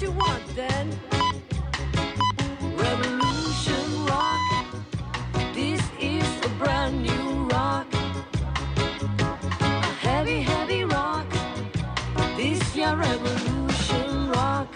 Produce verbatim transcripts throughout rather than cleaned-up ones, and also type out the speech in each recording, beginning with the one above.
you want then? Revolution rock. This is a brand new rock. A heavy, heavy rock. This your revolution rock.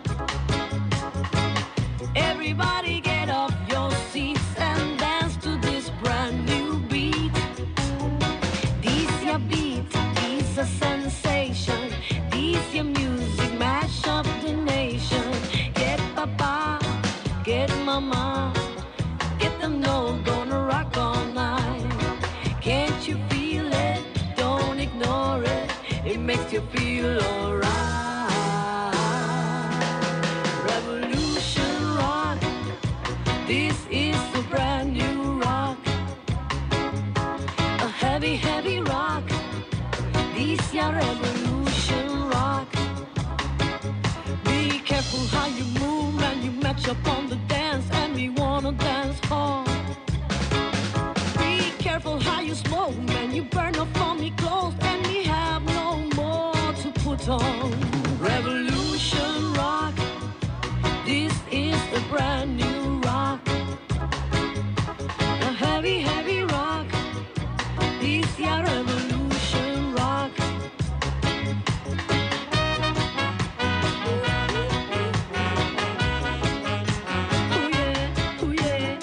Everybody get off your seats and dance to this brand new beat. This your beat, this a sensation. This your music, mash up the nation. Get papa, get mama, get them know gonna rock all night. Can't you feel it? Don't ignore it. It makes you feel alright. Revolution rock. This is a brand new rock. A heavy, heavy rock. This your revolution rock. Be careful how you move and you match up on the dance and we wanna dance for. Be careful how you smoke man, you burn off on me clothes and we have no more to put on. Revolution rock. This is the brand new rock. A heavy, heavy rock. This your revolution rock. Oh yeah, oh yeah.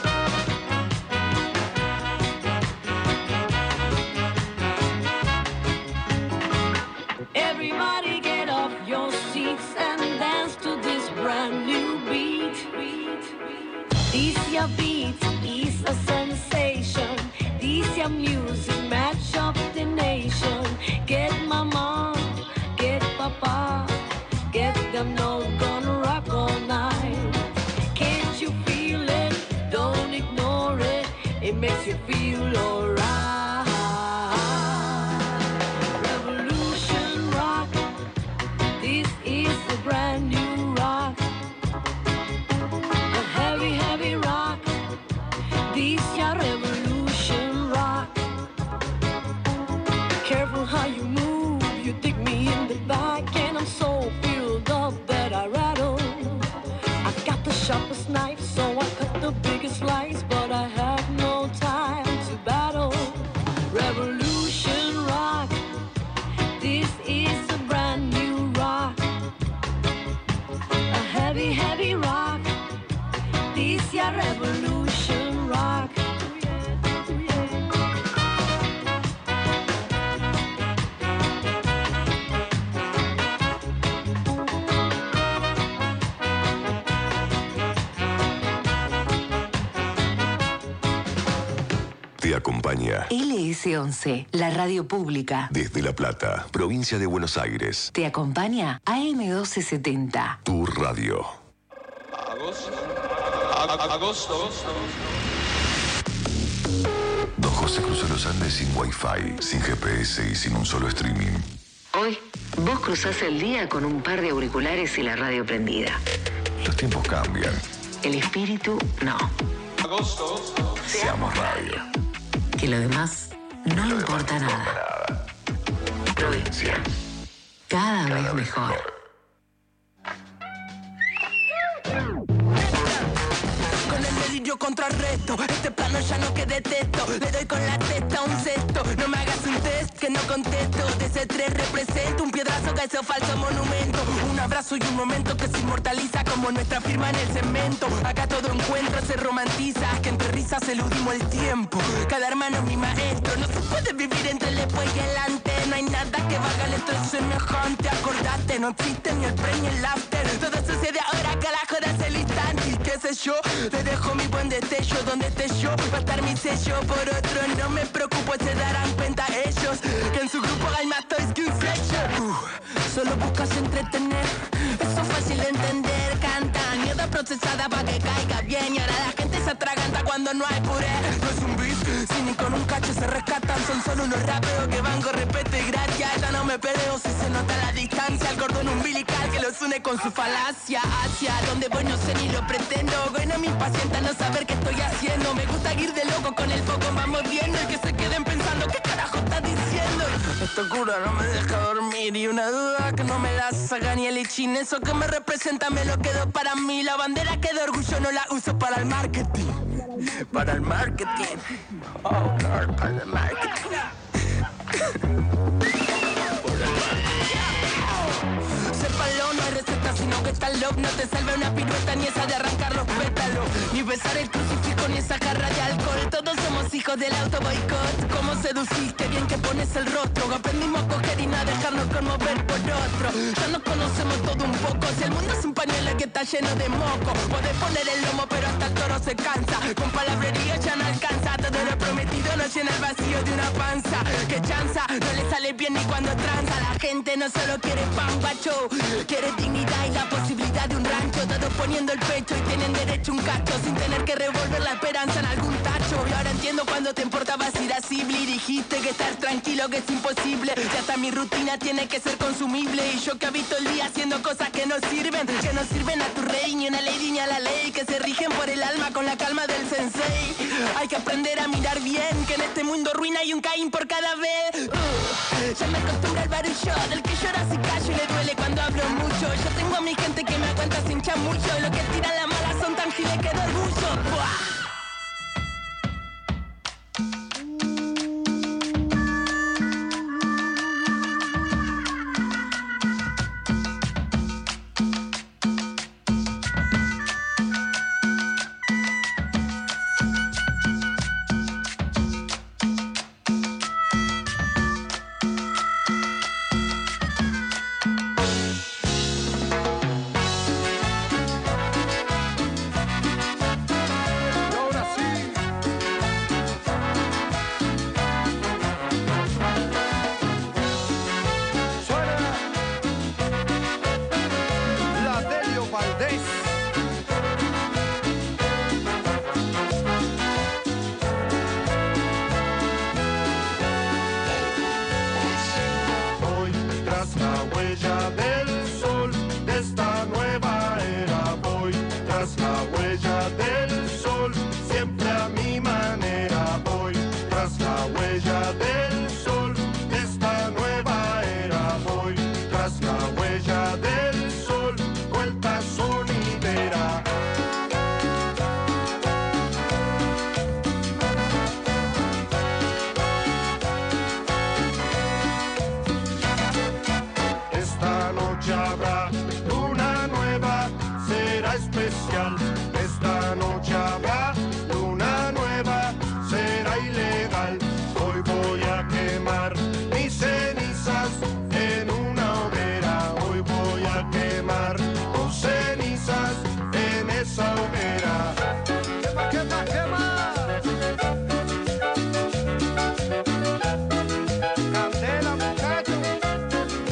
Everybody get off your seats and dance to this brand new beat. This your beat is a sensation. This your music, match up the nation. Get mama, get papa, get them know gonna rock all night. Can't you feel it? Don't ignore it. It makes you feel alright. Revolution rock. This is a brand new rock. A heavy, heavy rock. This your revolution rock. Careful how you move. You dig me in the back and I'm so filled up that I rattle. I've got the sharpest knife, so I cut the biggest slice, but I have no time to battle. Revolution rock. This is a brand new rock. A heavy, heavy rock. This your revolution rock. Te acompaña L S once, la radio pública. desde La Plata, provincia de Buenos Aires. Te acompaña A M doce setenta. Tu radio. Agosto. Agosto. Don José cruzó los Andes sin wifi, sin G P S y sin un solo streaming. Hoy, vos cruzás el día con un par de auriculares y la radio prendida. Los tiempos cambian. El espíritu, no. Agosto. Seamos radio. Que lo demás no le importa nada. Provincia. Cada vez mejor. Con el delirio contrarresto, este plano ya no que detesto. Le doy con la testa un cesto. No me hagas un test que no contesto. De ese tres represento un piedrazo que hizo falso monumento. Un abrazo y un momento que se inmortaliza como nuestra firma en el cemento. Acá todo encuentro se romantiza, que entre risas eludimos el tiempo. Cada hermano es mi maestro. No se puede vivir entre el después y el antes. No hay nada que valga el estrés semejante. Acordate, no existe ni el pre ni el after. Todo sucede ahora, carajo, das el instante. Y qué sé yo, te dejo mi buen destello. Donde esté yo, va a estar mi sello. Por otro no me preocupo, se darán cuenta ellos que en su grupo hay más toys que un sello. uh, Solo buscas entretener, eso es fácil de entender. Canta, mierda procesada para que caiga bien. Y ahora la gente se atraganta cuando no hay puré. No es un beat sin y con un cacho se rescatan. Son solo unos raperos que van con respeto y gracia. Ya no me peleo si se nota la distancia. El cordón umbilical que los une con su falacia. Hacia donde voy no sé ni lo pretendo. Bueno, me impacienta no saber qué estoy haciendo. Me gusta ir de loco con el foco, vamos viendo. Y que se queden pensando qué carajo estás diciendo. Esta cura no me deja dormir. Y una duda que no me la saca ni el ichin. Eso que me representa me lo quedo para mí. La bandera que de orgullo no la uso para el marketing. Para el marketing. Oh, Lord, para el marketing. Sépalo, no hay receta, sino que está loco. No te salva una pirueta ni esa de arrancar los pétalos. Ni besar el crucifijo ni esa jarra de alcohol. Todos somos hijos del auto boicot. ¿Cómo seduciste? Bien que pones el rostro. Aprendimos a coger y no a dejarnos conmover por otro. Ya nos conocemos todo un poco. Si el mundo es un pañuelo que está lleno de moco. Podés poner el lomo pero hasta el toro se cansa. Con palabrería ya no alcanza. Todo lo prometido no llena el vacío de una panza. Que chanza, no le sale bien ni cuando tranza. La gente no solo quiere pan bacho, quiere dignidad y la posibilidad de un rancho. Todos poniendo el pecho y tienen derecho a un cacho. Sin tener que revolver la esperanza en algún tacho. Y ahora entiendo cuando te importaba ir así. Y dijiste que estar tranquilo que es imposible. Y hasta mi rutina tiene que ser consumible. Y yo que habito el día haciendo cosas que no sirven. Que no sirven a tu rey, ni a una lady ni a la ley. Que se rigen por el alma con la calma del sensei. Hay que aprender a mirar bien. Que en este mundo ruina hay un Caín por cada vez. uh, Ya me acostumbro al barullo del que llora si callo y le duele cuando hablo mucho. Yo tengo a mi gente que me aguanta sin chamullo. Lo que tiran la mala son tan giles que de orgullo. ¡Buah!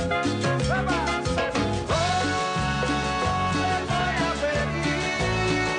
Hoy voy a pedir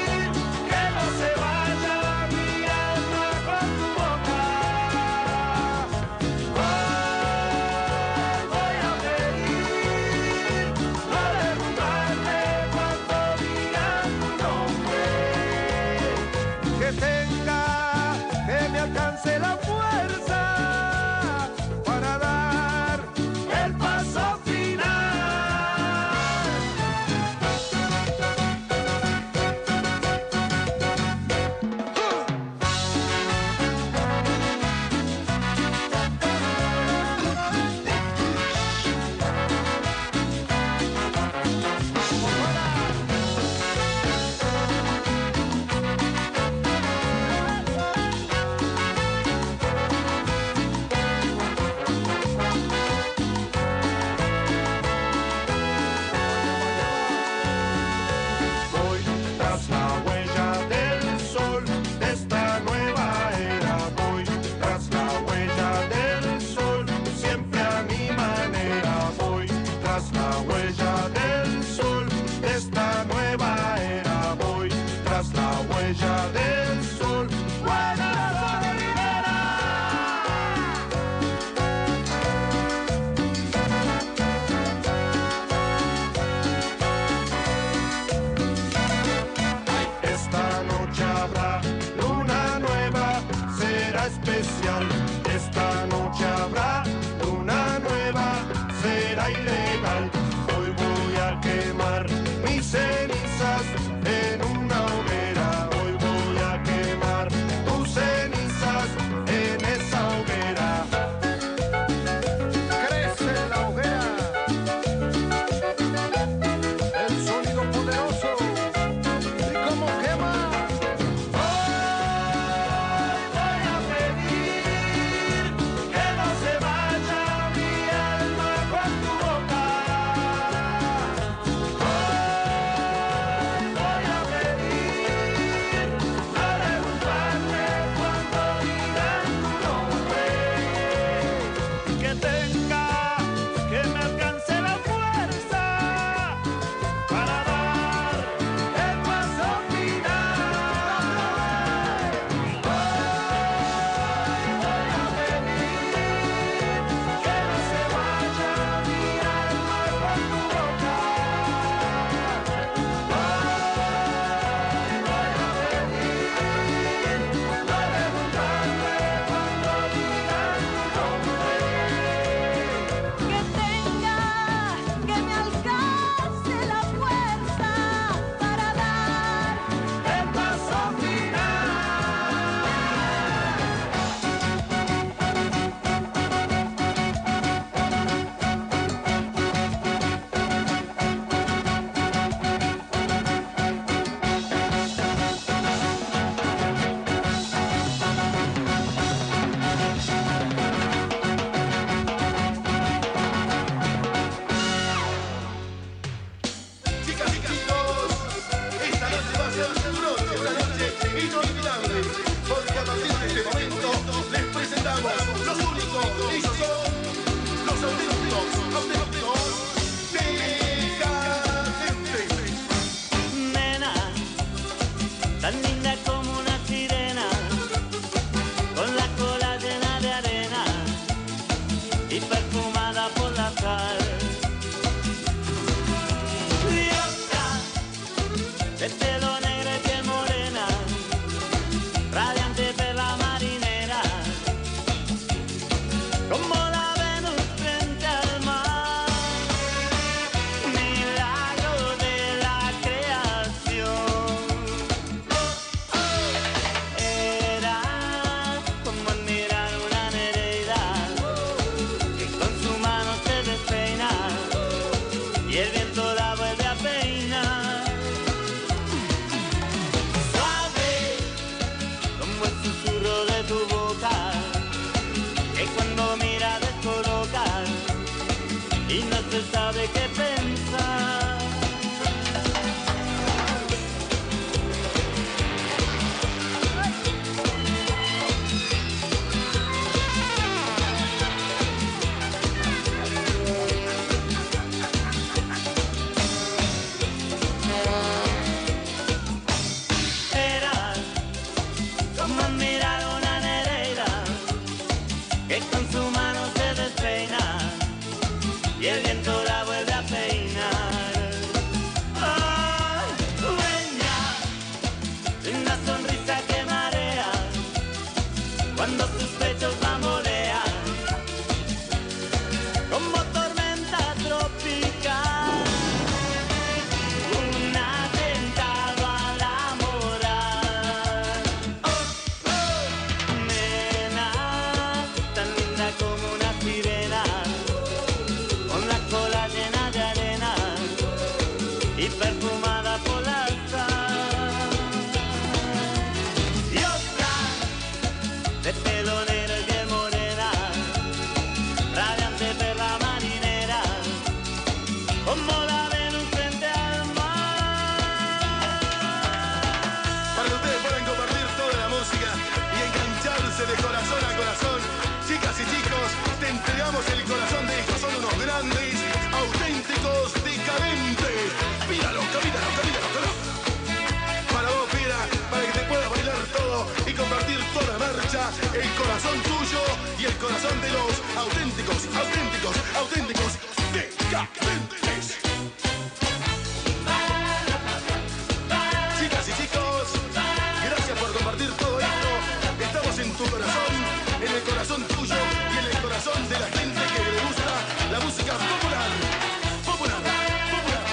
Chicas y chicos, gracias por compartir todo esto. Estamos en tu corazón, en el corazón tuyo y en el corazón de la gente que le gusta la música popular. Popular, popular,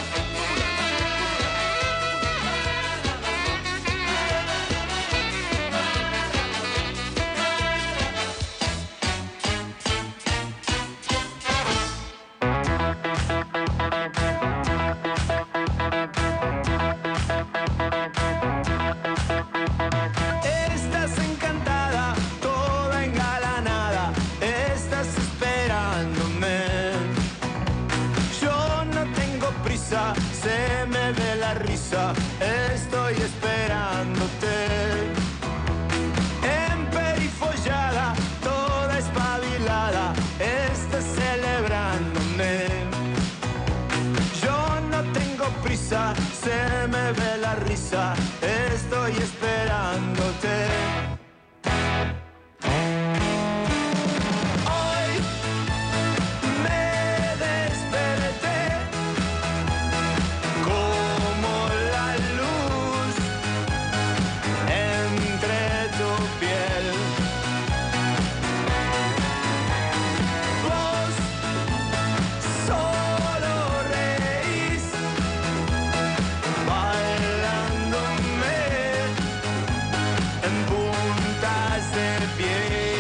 Estás encantada, toda engalanada, estás esperándome. Yo no tengo prisa, se me ve la risa, estoy esperándote. Emperifollada, toda espabilada, estás celebrándome. Yo no tengo prisa, se me ve la risa, estoy esperándote. Hoy me desperté como la luz entre tu piel. Vos solo reís bailándome en puntas de pie.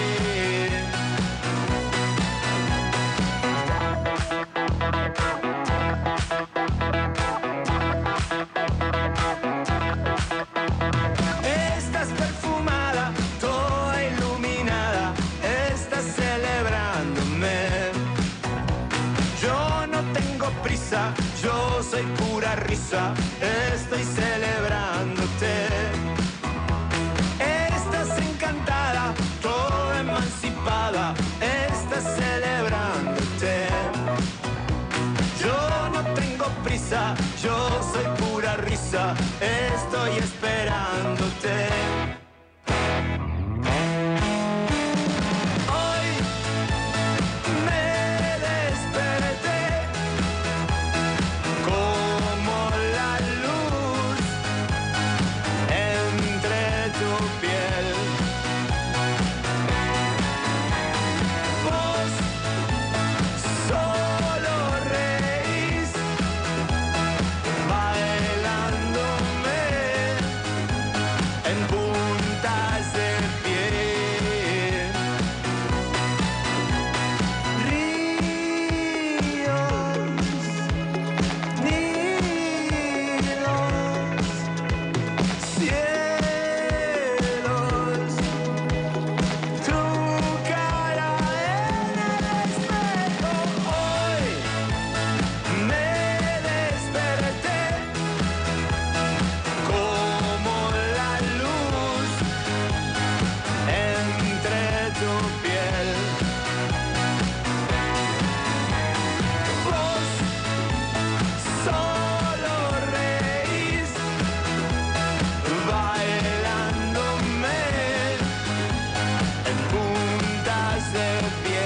Estás perfumada, toda iluminada, estás celebrándome. Yo no tengo prisa, yo soy pura risa, estoy celebrándote. Estás encantada, toda emancipada, estás celebrándote. Yo no tengo prisa, yo soy pura risa, estoy esperándote. Hoy me desperté como la luz entre tu piel. Vos solo reís bailándome en puntas de pie. Ríos, nidos, cielos, tu cara en el espejo. Hoy me desperté como la luz entre tu piel. Vos solo reís bailándome en puntas de pie.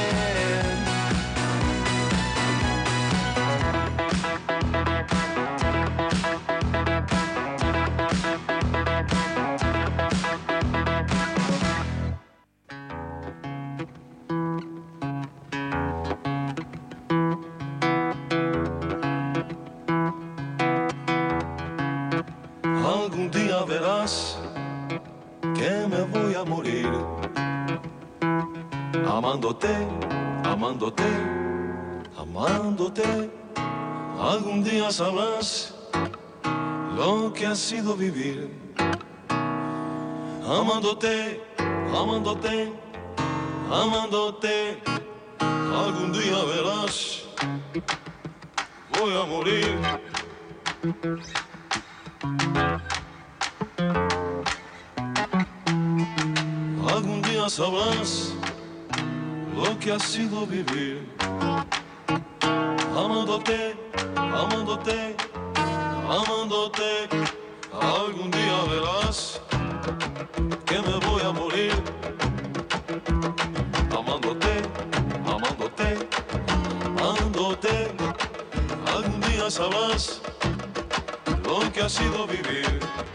algún día verás que me voy a morir amándote, amándote, amándote. Algún día sabrás lo que ha sido vivir amándote, amándote, amándote. Algún día verás, voy a morir. Algún día sabrás lo que ha sido vivir amándote, amándote, amándote. Algún día verás que me voy a morir amándote, amándote, amándote. sabrás lo que ha sido vivir.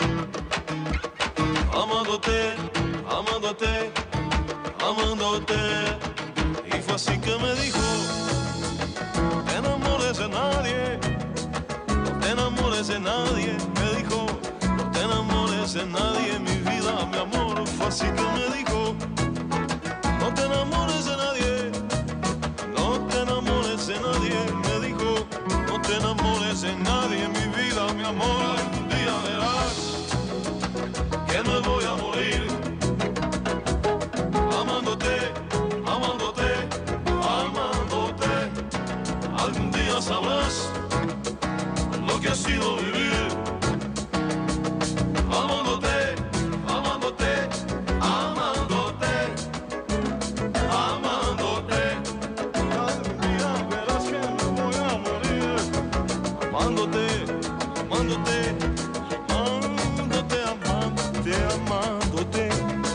Amándote, amándote, amándote. Y fue así que me dijo, no te enamores de nadie, no te enamores de nadie. Me dijo, no te enamores de nadie, mi vida, mi amor. Fue así que me dijo, no te enamores de nadie, no te enamores de nadie. Me dijo, no te enamores de nadie, mi vida, mi amor. Un día verás que me voy a morir. Amándote, amándote, amándote. Algún día sabrás lo que ha sido vivir. Amándote, amándote, amándote, amándote. Algún día verás que me voy a morir. Amándote, amándote, amándote, amándote, amándote.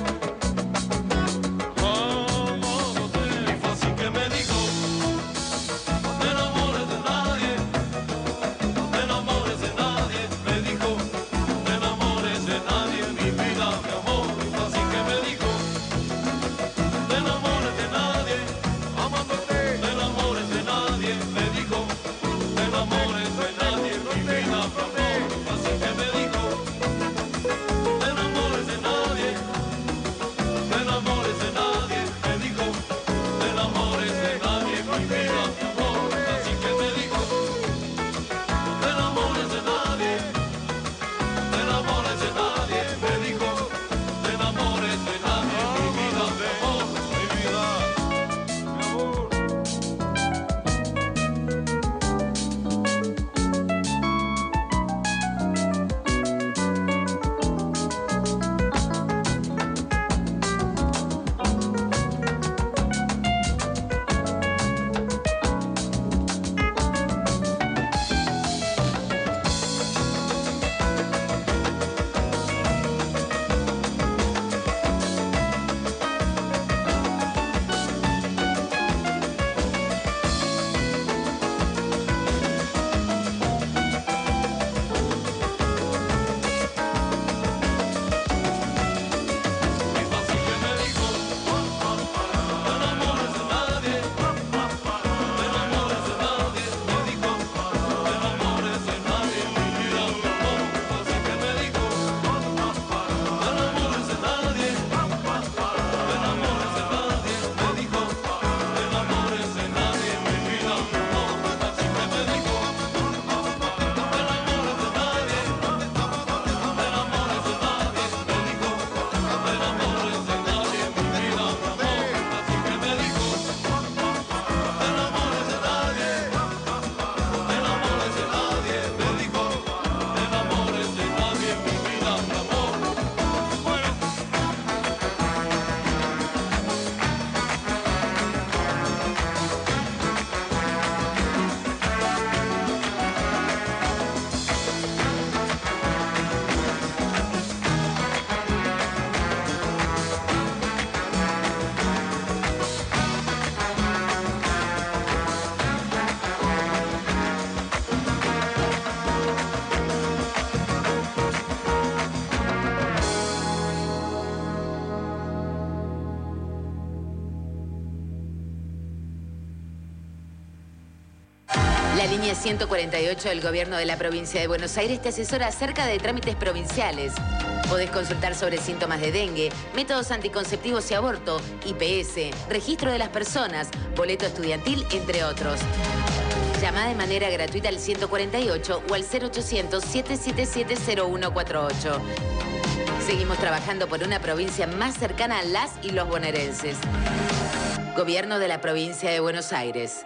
Amándote. Y fue así que me dijo, no te enamores de nadie, no te enamores de nadie. Me dijo, no te enamores de nadie, mi vida, mi amor. Y fue así que me dijo, no te enamores de nadie, amándote, no te enamores de nadie. Me dijo, no te enamores de nadie, mi vida, mi amor. Y fue así que me dijo, no te enamores de nadie, no te enamores de nadie. Me dijo, no te enamores de nadie, mi vida, mi amor. Y fue así que me dijo, no te enamores de nadie, no te enamores de nadie. Me dijo, no te enamores de nadie, mi vida, mi amor, mi vida, mi amor. La línea ciento cuarenta y ocho del Gobierno de la Provincia de Buenos Aires te asesora acerca de trámites provinciales. Podés consultar sobre síntomas de dengue, métodos anticonceptivos y aborto, I P S, registro de las personas, boleto estudiantil, entre otros. Llama de manera gratuita al ciento cuarenta y ocho o al cero ochocientos, siete siete siete, cero uno cuatro ocho. Seguimos trabajando por una provincia más cercana a las y los bonaerenses. Gobierno de la Provincia de Buenos Aires.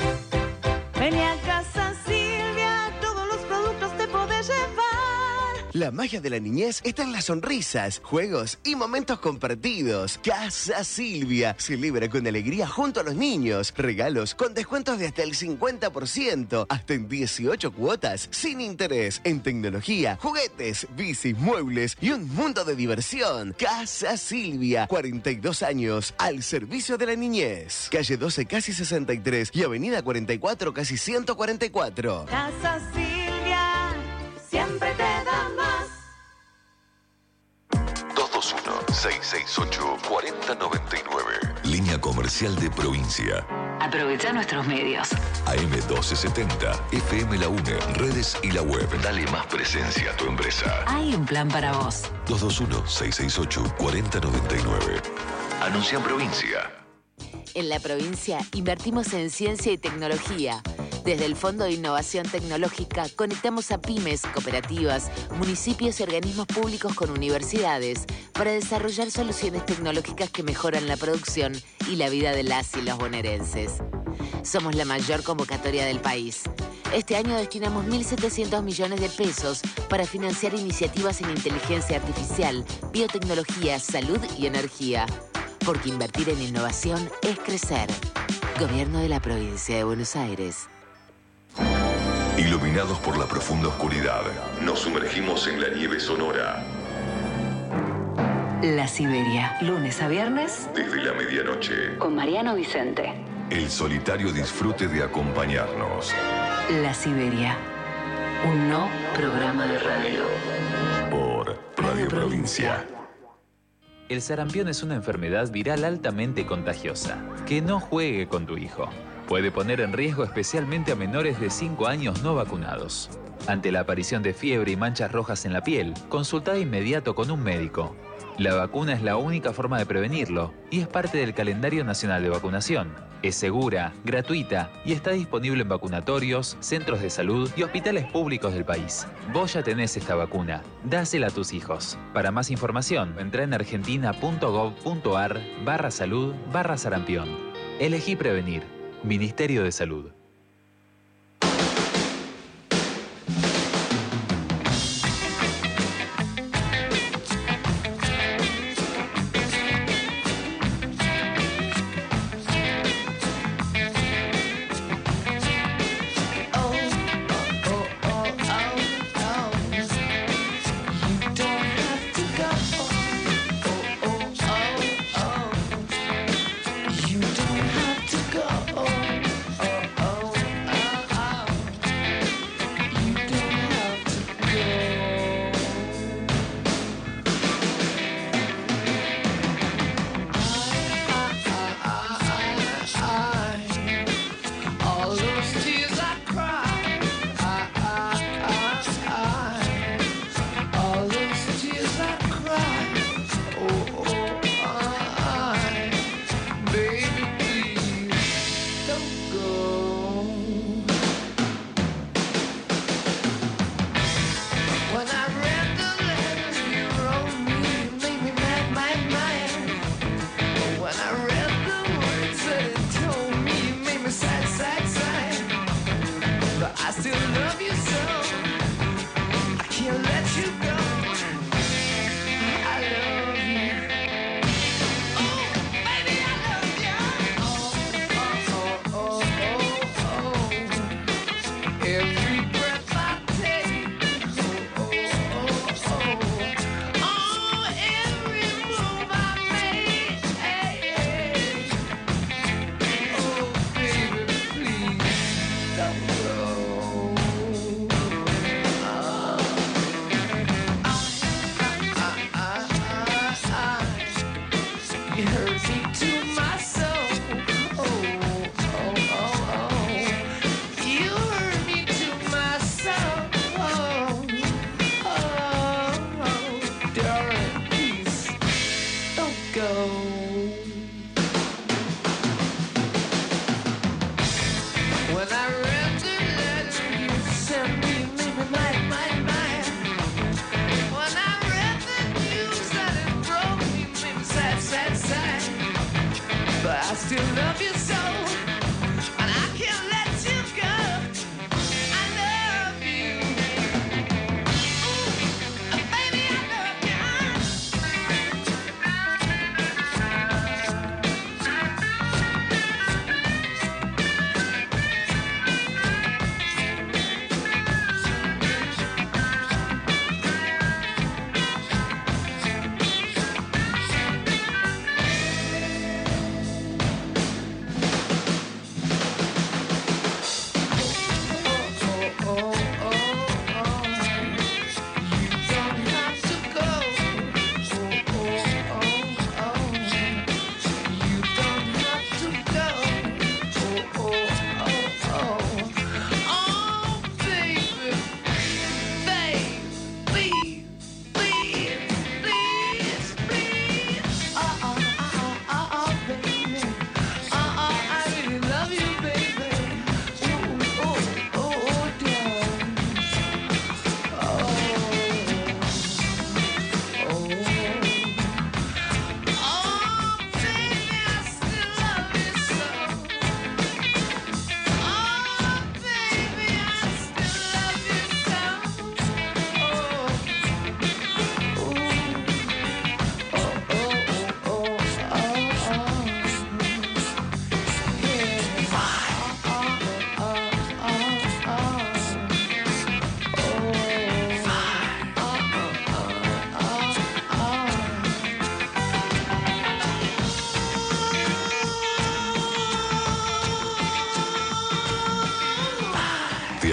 Vení a casa Silvia, todos los productos te podés llevar. La magia de la niñez está en las sonrisas, juegos y momentos compartidos. Casa Silvia celebra con alegría junto a los niños. Regalos con descuentos de hasta el cincuenta por ciento, hasta en dieciocho cuotas, sin interés, en tecnología, juguetes, bicis, muebles y un mundo de diversión. Casa Silvia, cuarenta y dos años, al servicio de la niñez. Calle doce, casi sesenta y tres y avenida cuarenta y cuatro, casi ciento cuarenta y cuatro. Casa Silvia, siempre te da más. dos dos uno, seis seis ocho, cuatro cero nueve nueve. Línea comercial de provincia. Aprovecha nuestros medios. A M doce setenta, F M La UNE, redes y la web. Dale más presencia a tu empresa. Hay un plan para vos. dos dos uno, seis seis ocho, cuatro cero nueve nueve. Anuncia en provincia. En la provincia invertimos en ciencia y tecnología. Desde el Fondo de Innovación Tecnológica conectamos a pymes, cooperativas, municipios y organismos públicos con universidades para desarrollar soluciones tecnológicas que mejoran la producción y la vida de las y los bonaerenses. Somos la mayor convocatoria del país. Este año destinamos mil setecientos millones de pesos para financiar iniciativas en inteligencia artificial, biotecnología, salud y energía. Porque invertir en innovación es crecer. Gobierno de la Provincia de Buenos Aires. Iluminados por la profunda oscuridad, nos sumergimos en la nieve sonora. La Siberia, lunes a viernes. Desde la medianoche. Con Mariano Vicente. El solitario disfrute de acompañarnos. La Siberia, un no programa de radio. Por Radio Provincia. El sarampión es una enfermedad viral altamente contagiosa. Que no juegue con tu hijo. Puede poner en riesgo especialmente a menores de cinco años no vacunados. Ante la aparición de fiebre y manchas rojas en la piel, consulta de inmediato con un médico. La vacuna es la única forma de prevenirlo y es parte del calendario nacional de vacunación. Es segura, gratuita y está disponible en vacunatorios, centros de salud y hospitales públicos del país. Vos ya tenés esta vacuna. Dásela a tus hijos. Para más información, entra en argentina.gov.ar barra salud barra sarampión. Elegí prevenir. Ministerio de Salud.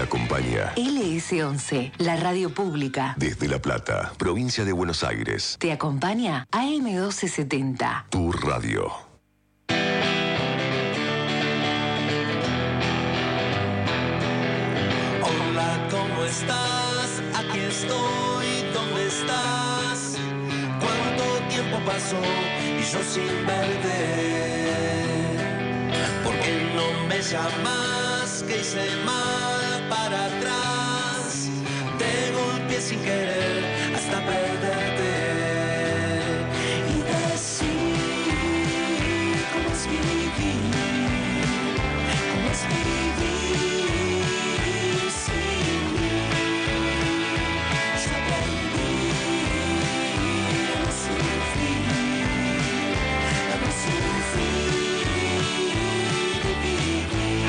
acompaña L S once, la radio pública. desde La Plata, provincia de Buenos Aires. Te acompaña A M doce setenta. Tu radio. Hola, ¿cómo estás? Aquí estoy, ¿dónde estás? ¿Cuánto tiempo pasó y yo sin verte? ¿Por qué no me llamas? ¿Qué hice mal para atrás? Te golpeé sin querer hasta perderte. Y decir cómo es vivir, cómo es vivir sin mí. Yo aprendí a no sufrir, a no sufrir de vivir.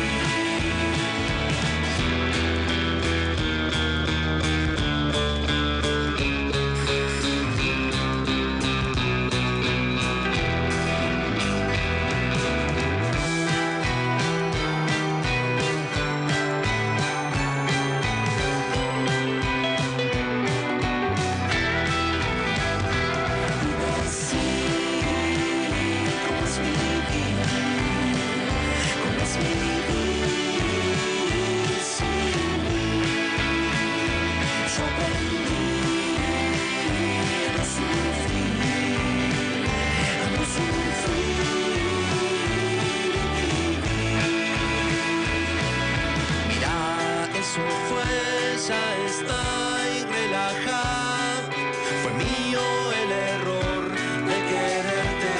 Eso fue, ya está y relaja. Fue mío el error de quererte.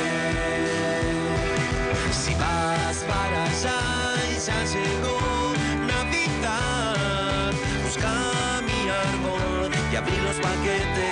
Si vas para allá y ya llegó Navidad, busca mi árbol y abrí los paquetes.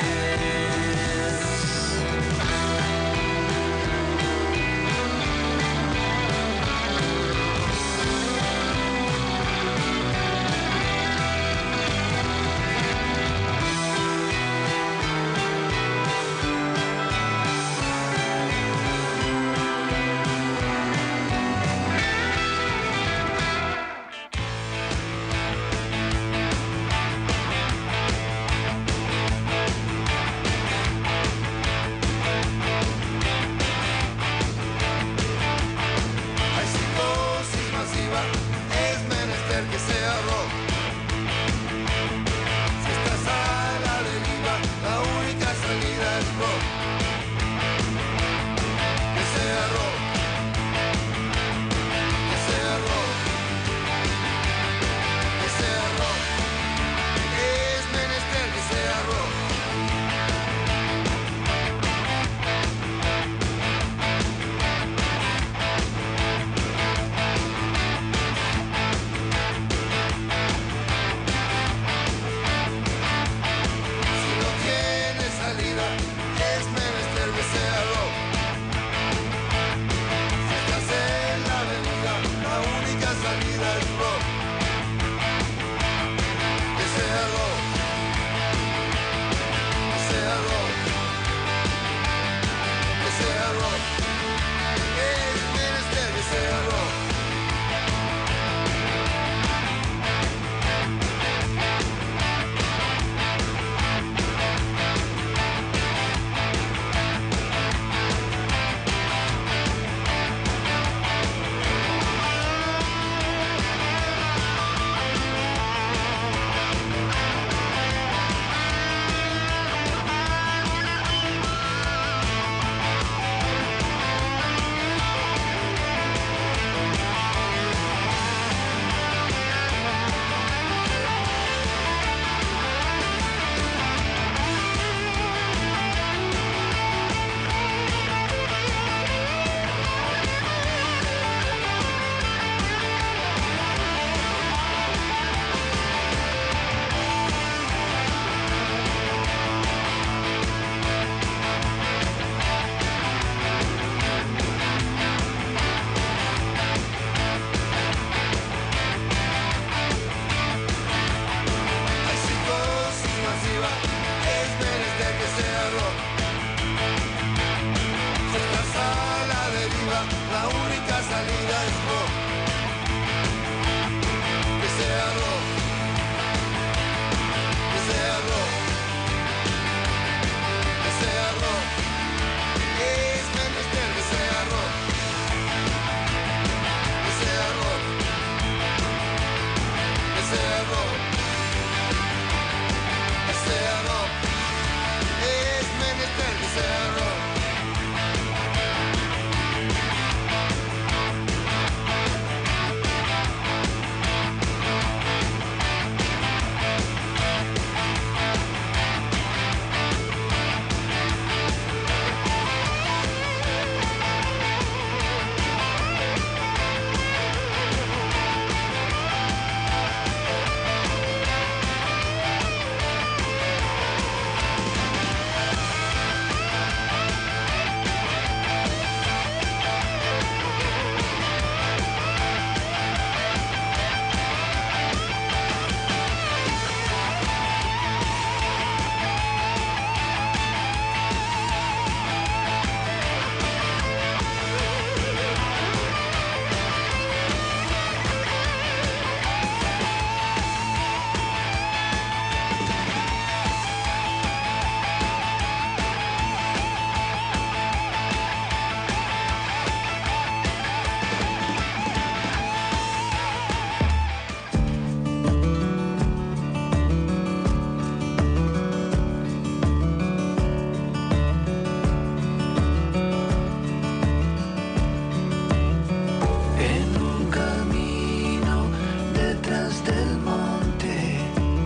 orillas del monte,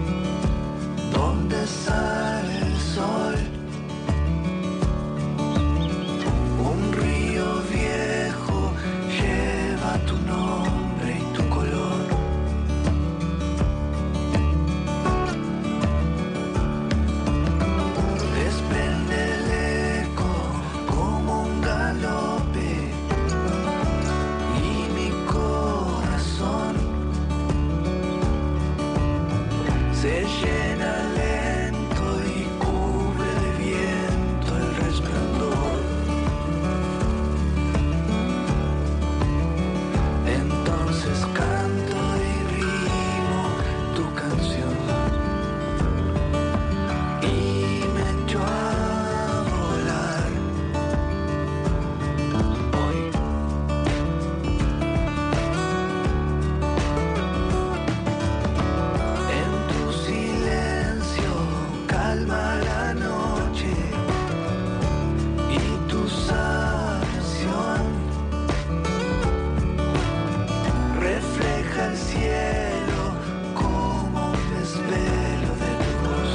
donde sale el sol, un río viejo lleva tu nombre y tu color. Desprende el eco como un galope y mi corazón se llena lento y cubre de viento el resplandor. Entonces canto y rimo tu canción y me echo a volar hoy. En tu silencio calma la noche y tu sanación refleja el cielo como un desvelo de luz.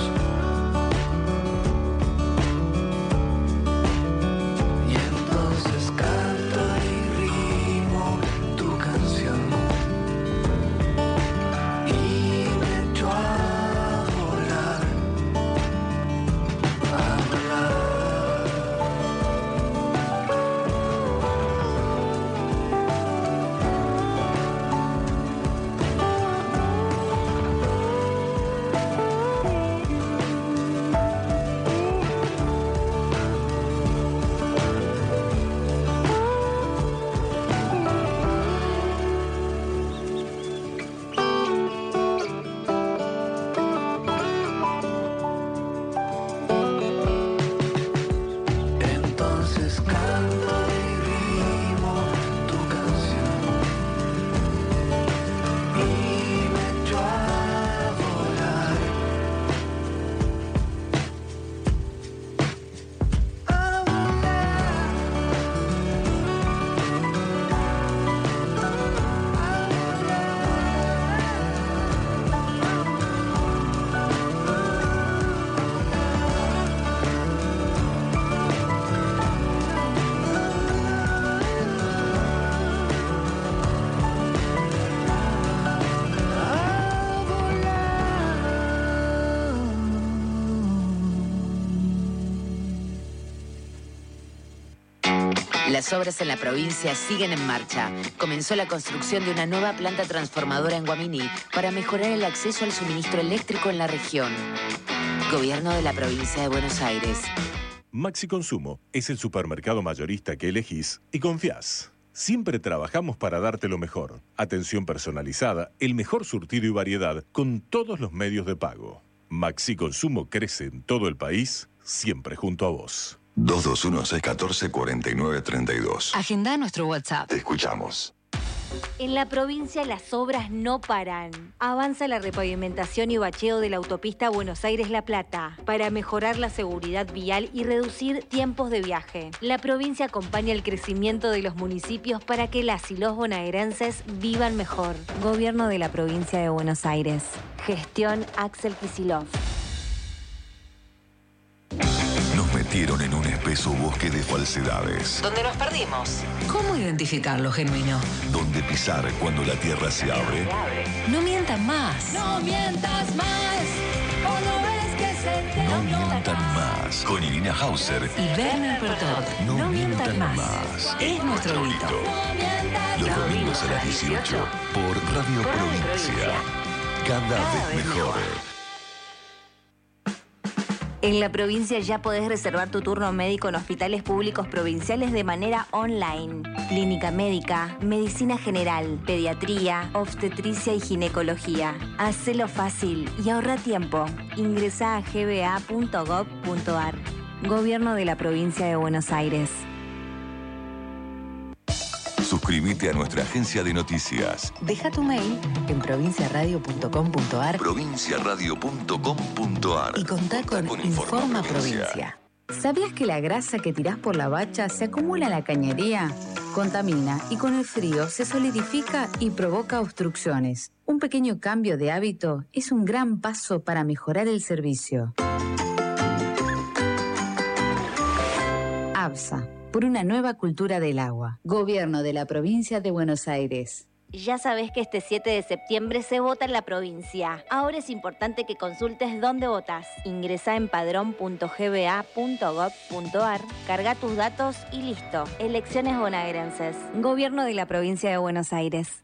Y entonces canto y rimo tu canción y me echo a volar, a volar. Entonces canto y rimo tu canción y me echo a volar, a Las obras en la provincia siguen en marcha. Comenzó la construcción de una nueva planta transformadora en Guaminí para mejorar el acceso al suministro eléctrico en la región. Gobierno de la provincia de Buenos Aires. Maxi Consumo es el supermercado mayorista que elegís y confías. Siempre trabajamos para darte lo mejor. Atención personalizada, el mejor surtido y variedad con todos los medios de pago. Maxi Consumo crece en todo el país, siempre junto a vos. dos dos uno, seis uno cuatro, cuatro nueve tres dos. Agenda nuestro WhatsApp. Te escuchamos. En la provincia las obras no paran. Avanza la repavimentación y bacheo de la autopista Buenos Aires-La Plata para mejorar la seguridad vial y reducir tiempos de viaje. La provincia acompaña el crecimiento de los municipios para que las y los bonaerenses vivan mejor. Gobierno de la provincia de Buenos Aires. Gestión Axel Kicillof. Nos metieron en un espeso bosque de falsedades. ¿Dónde nos perdimos? ¿Cómo identificar lo genuino? Donde pisar cuando la tierra se abre. No mientan más. No mientas más, o no ves que se te No mientan más. Con Irina Hauser Y Werner Pertot. No, No mientan mientan más. más. Es nuestro grito. Los domingos a las dieciocho por Radio Por Radio Provincia. Cada, Cada vez vez mejor. En la provincia ya podés reservar tu turno médico en hospitales públicos provinciales de manera online. Clínica médica, medicina general, pediatría, obstetricia y ginecología. Hacelo fácil y ahorra tiempo. Ingresá a g b a punto gov punto a r. Gobierno de la provincia de Buenos Aires. Suscríbete a nuestra agencia de noticias. Deja tu mail en provincia radio punto com punto a r provincia radio punto com punto a r y contá con, con Informa, Informa Provincia. Provincia. ¿Sabías que la grasa que tirás por la bacha se acumula en la cañería? contamina y con el frío se solidifica y provoca obstrucciones. Un pequeño cambio de hábito es un gran paso para mejorar el servicio. ABSA, por una nueva cultura del agua. Gobierno de la Provincia de Buenos Aires. Ya sabés que este siete de septiembre se vota en la provincia. Ahora es importante que consultes dónde votas. Ingresá en padrón punto g b a punto gov punto a r, carga tus datos y listo. Elecciones bonaerenses. Gobierno de la Provincia de Buenos Aires.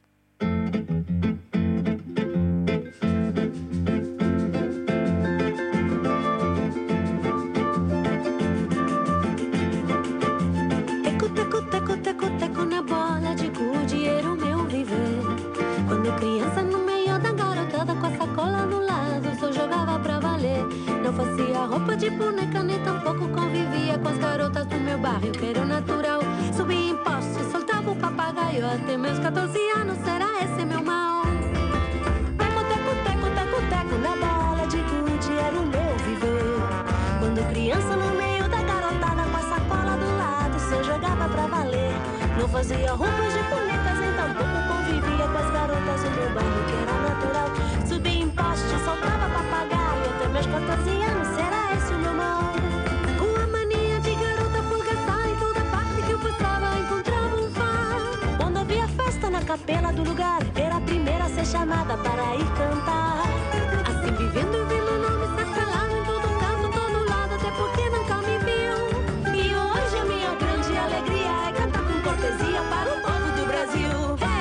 Criança no meio da garotada com a sacola no lado, só jogava pra valer. Não fazia roupa de boneca, nem tampouco convivia com as garotas do meu bairro, que era o natural. Subia em postes, soltava o papagaio, até meus catorze anos, será esse meu mal? Teco, teco, teco, teco, teco, na bola de gude era o meu viver. Quando criança no meio da garotada com a sacola do lado, só jogava pra valer. Não fazia roupas de bonecas, nem tampouco convivia com as garotas do meu bairro, que era natural. Subia em poste, soltava papagaio, até meus catorze anos, será esse o meu mal? Com a mania de garota folgaçar, em toda parte que eu passava encontrava um fã. Quando havia festa na capela do lugar, era a primeira a ser chamada para ir cantar. Assim vivendo eu vi meu nome ser falado em todo canto, todo lado, até porque nunca me viu. E hoje a minha grande alegria é cantar com cortesia para o povo do Brasil.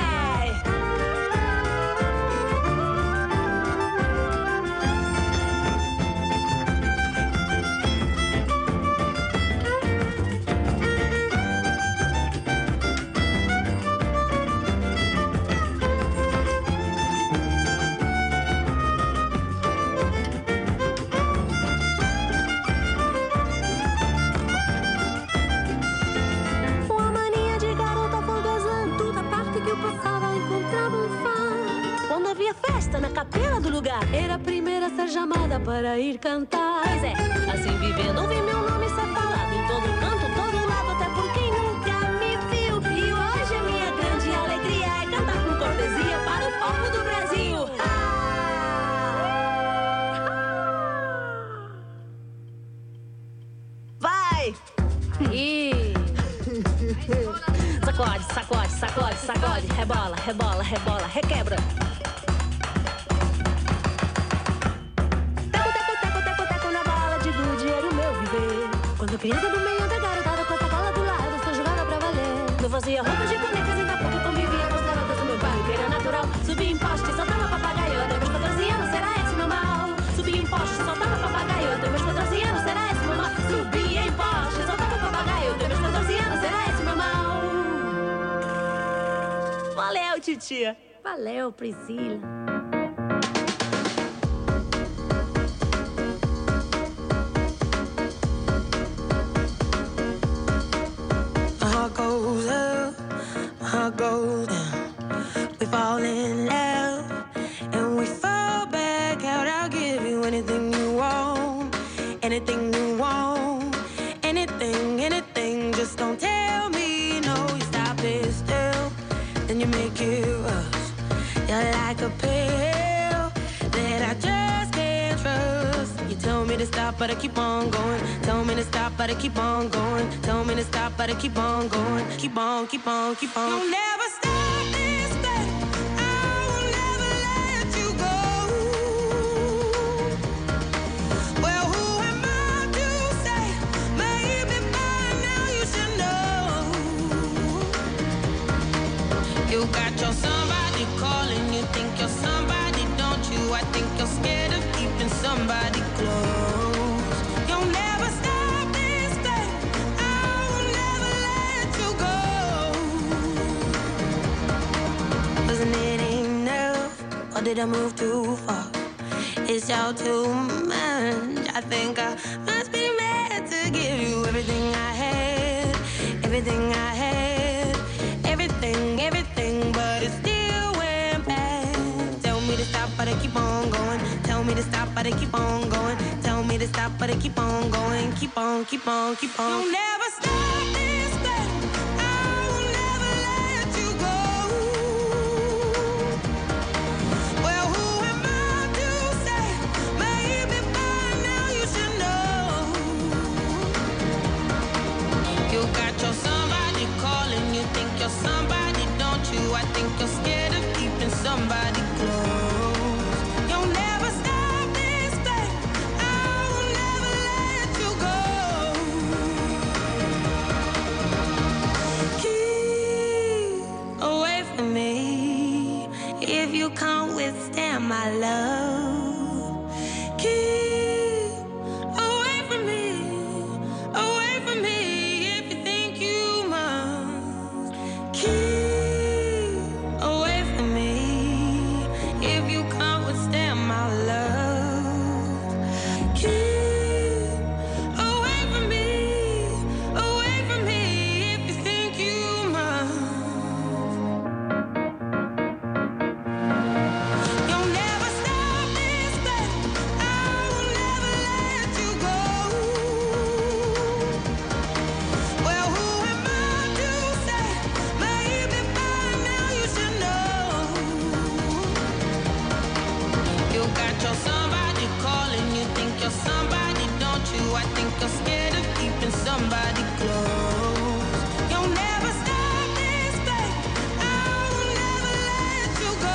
Na capela do lugar, era a primeira a ser chamada para ir cantar. Pois é, assim vivendo, ouvi meu nome ser falado em todo canto, todo lado, até por quem nunca me viu. E hoje a minha grande alegria é cantar com cortesia para o povo do Brasil. Vai! E... sacode, sacode, sacode, sacode, rebola, rebola, rebola, requebra. Quando criança do meio da garotada com a sacola do lado, só jogava pra valer. Não fazia roupa de bonecas, ainda pouco convivia com as garotas do meu bairro, que era natural. Subia em poste, soltava papagaio, até meus catorze anos, será esse meu mal? Subia em poste, soltava papagaio, até meus catorze anos, será esse meu mal? Subia em poste, soltava papagaio, até meus catorze anos, será esse meu mal? Valeu, titia. Valeu, Priscila. Goes up, my heart goes down. We fall in love and we fall back out. I'll give you anything you want, anything you want, anything, anything. Just don't tell me no. You stop it still, then you make it rush. You're like a pill that I just can't trust. You tell me to stop, but I keep on going. Tell me to stop, but I keep on going. Tell me to stop, but I keep on going. Keep on, keep on, keep on. You'll never stop this thing. I will never let you go. Well, who am I to say? Maybe by now you should know. You got your somebody calling. You think you're somebody, don't you? I think you're scared of keeping somebody close. Did I move too far? It's all too much. I think I must be mad to give you everything I had, everything I had, everything, everything, but it still went bad. Tell me to stop, but I keep on going. Tell me to stop, but I keep on going. Tell me to stop, but I keep on going. Keep on, keep on, keep on. You'll never stop this thing. I will never can't withstand my love. Keep away from me, away from me if you think you must. Keep away from me if you can't withstand my love. Keep away from me, away from me if you think you must. You'll never stop this pain. I will never let you go. Well, who am I to say? Maybe by now you should know. You got your somebody calling, you think you're somebody, don't you? I think you're scared of keeping somebody close. You'll never stop this pain. I will never let you go.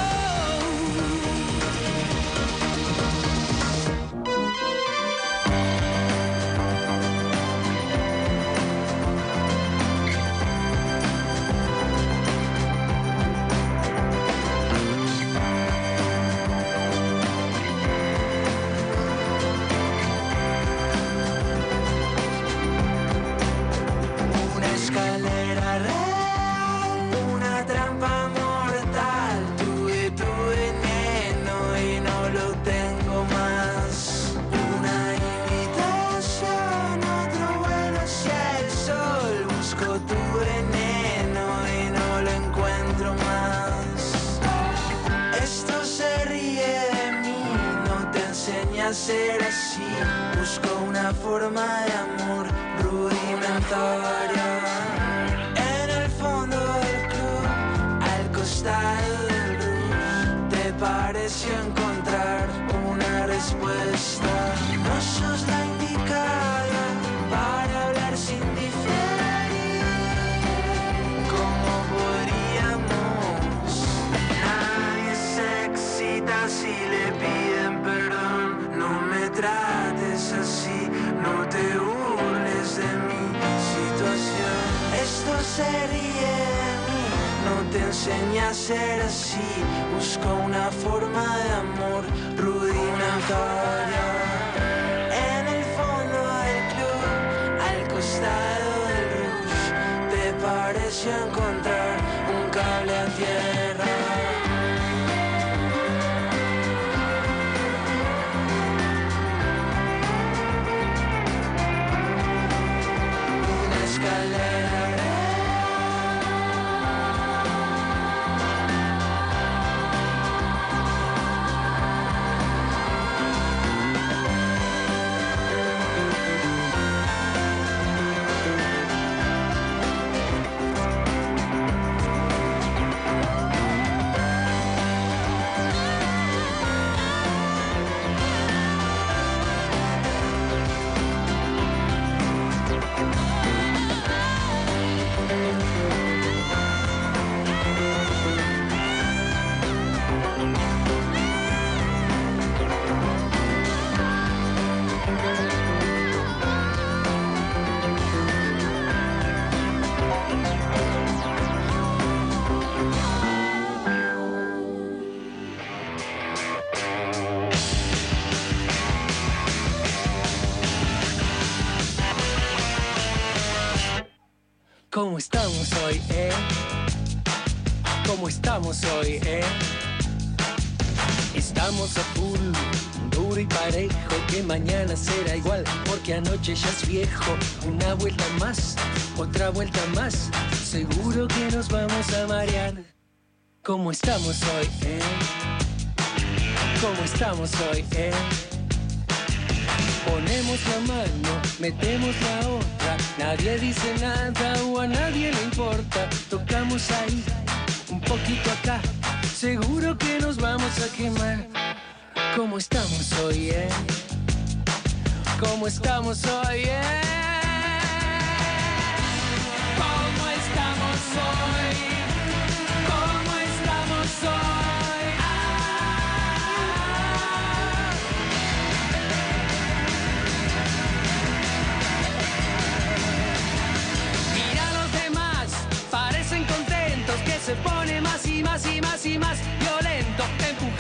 Una escalera real, una trampa mortal. Tuve tu veneno y no lo tengo más. Una invitación, otro vuelo hacia el sol. Busco tu veneno y no lo encuentro más. Esto se ríe de mí, no te enseña a ser así. Busco una forma de amor rudimentaria. En el fondo del club, al costado del Rouge, te pareció encontrar una respuesta. No sos la indicada para hablar sin diferir. ¿Cómo podríamos? Nadie se excita si le piden perdón. No me trates así, no te burles de mi situación. Esto se ríe de mí, no te enseña a ser así. Busco una forma de amor rudimentaria. En el fondo del club, al costado del Rouge, te pareció encontrar un cable a tierra. Una escalera ¿Cómo estamos hoy, eh? ¿Cómo estamos hoy, eh? Estamos a full, duro y parejo, que mañana será igual, porque anoche ya es viejo. Una vuelta más, otra vuelta más, seguro que nos vamos a marear. ¿Cómo estamos hoy, eh? ¿Cómo estamos hoy, eh? Ponemos la mano, metemos la otra, nadie dice nada o a nadie le importa. Tocamos ahí, un poquito acá, seguro que nos vamos a quemar. ¿Cómo estamos hoy, eh? ¿Cómo estamos hoy, eh? ¿Cómo estamos hoy? ¿Cómo estamos hoy? Ah. Mira a los demás, parecen contentos, que se pone más y más y más y más violento. Empuja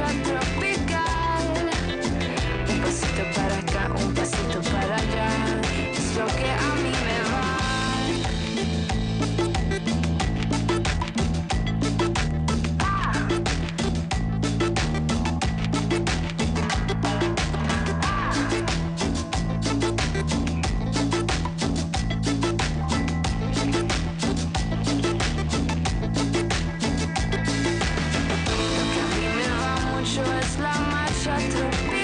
marcha tropical. Un pasito para acá, un pasito para allá, es lo que a mí me va. Es la marcha tropical.